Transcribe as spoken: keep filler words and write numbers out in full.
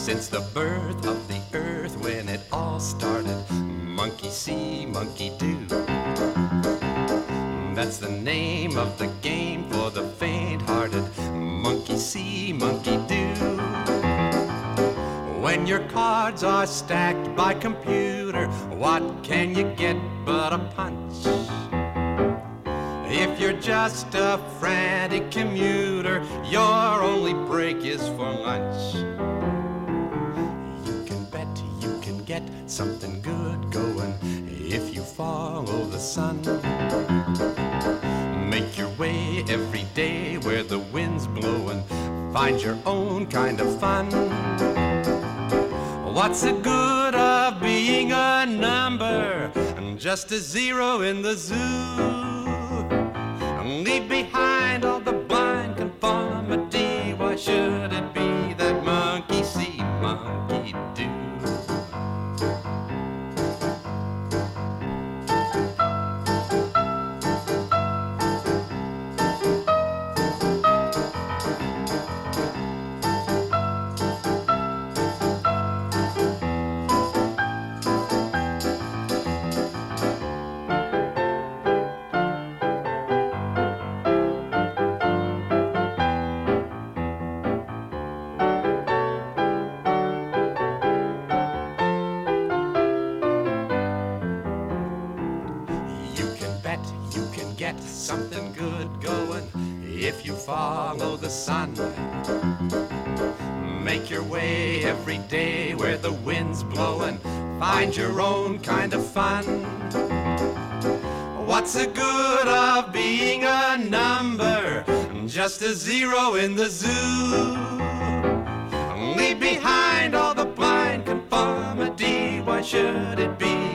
Since the birth of the earth when it all started, monkey see, monkey do. That's the name of the game for the faint-hearted. Monkey see, monkey do. When your cards are stacked by computer, what can you get but a punch? If you're just a frantic commuter, your only break is for lunch. You can bet you can get something good going if you follow the sun. Make your way every day where the wind's blowing. Find your own kind of fun. What's the good of being a number and just a zero in the zoo? Leave behind all the blind conformity. Why should it be that monkey see, monkey do? Something good going if you follow the sun. Make your way every day where the wind's blowing. Find your own kind of fun. What's the good of being a number, just a zero in the zoo? Leave behind all the blind conformity. Why should it be